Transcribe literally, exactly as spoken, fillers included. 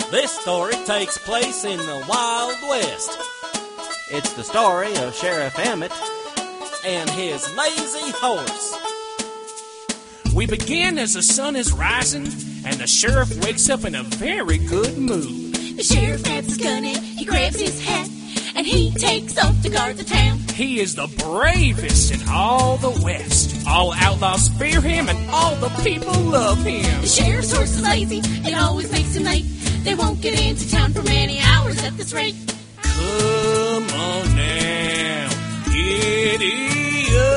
This story takes place in the Wild West. It's the story of Sheriff Emmett and his lazy horse. We begin as the sun is rising, and the sheriff wakes up in a very good mood. The sheriff grabs his gun and he grabs his hat, and he takes off to guard the town. He is the bravest in all the West. All outlaws fear him, and all the people love him. The sheriff's horse is lazy, it always makes him late. They won't get into town for many hours at this rate. Come on now, giddy up.